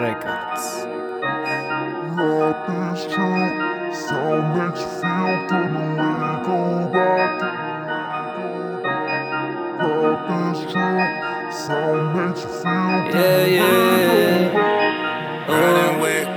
Records. Rap is true, sound makes you feel good when we go back. Rap is true, sound makes you feel good when we go back.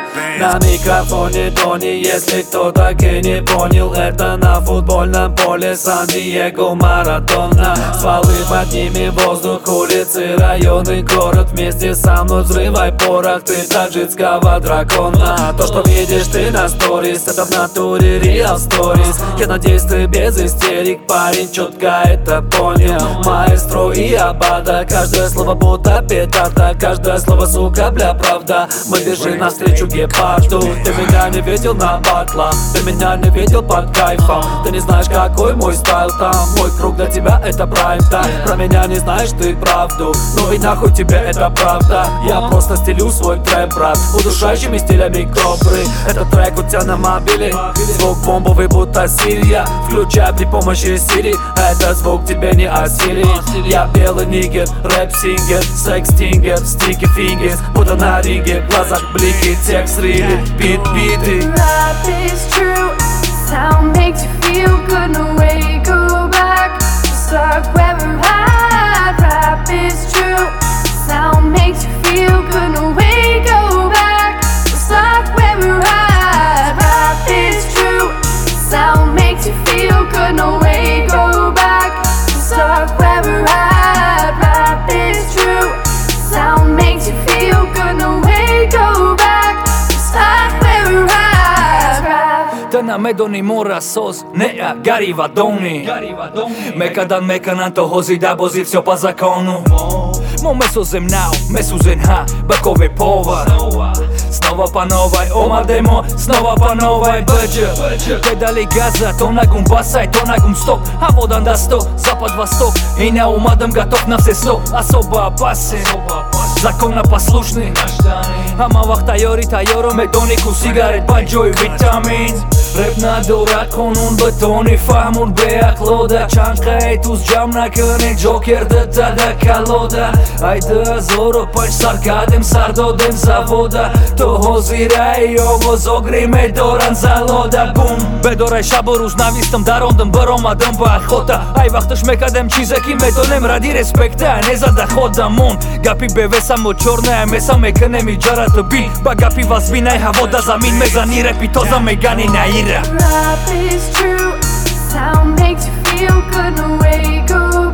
На микрофоне Тони, если кто так и не понял, это на футбольном поле Сан-Диего Марадона. Стволы под ними, воздух, улицы, районы, город. Вместе со мной взрывай порох, ты таджикского дракона. То, что видишь ты на сторис, это в натуре real stories. Я надеюсь, ты без истерик, парень четко это понял. Маэстро и Абада, каждое слово будто петарда, каждое слово, сука, бля, правда. Мы бежим навстречу гепарду. Ты меня не видел на батлах, ты меня не видел под кайфом. Ты не знаешь, какой мой стайл там. Мой круг для тебя это прайм-тайм. Про меня не знаешь ты правду, ну и нахуй тебе это правда. Я просто стелю свой трэп, брат, удушающими стилями кобры. Этот трек у тебя на мобиле, звук бомбовый, будто Сирия. Включай при помощи Сири, этот звук тебе не осилит. Я белый нигер, рэп-сингер, секс-тингер, стики-фингерс. Будто на ринге, в глазах блики, текст рили, бит-биты. Rap is true, sound makes you feel good, no way go back. Stuck where we're at. Rap is true, sound makes you feel good, no way go back. Stuck where we're at. Rap is true, sound makes you feel good, no way go back. Stuck where we're at. Rap is true, sound makes you feel good, no way go back. Stuck where we're at. Rap. Tăna me doni mora sos, nea gari vadoni. Mekadan mekanan to hozi da bozi все по закону. Mo me suzem now, me suzem ha, bakovej povар. Снова по новой, омадемо, снова по новой бэджи. Педали газа, то на гум басай, то на гум стоп. А водан до 100, запад-восток. И на умадам готов на все 100. Особо опасен, законопослушный. Амавах тайори тайоро, медонику сигарет, баджой витамин. Рэп на дуракон, он бетони фамун беаклода. Чанка этус джамна кыны, джокер да колода. Айда зоро пач саркадем, сардодем завода. Toho ziraj ovo zogrime doran zaloda bum Bedoraj šaboru znavistom darondom broma damba hota Aj vachtaš mekadem čizeki metolem radi respekta Ne zada hoda mon Gapi beve samo čorne me same kene mi džara to bi Ba gapi vas vinaj ha voda za min me zani repi to za me gani na ira Rap is true, sound makes you feel good, no way go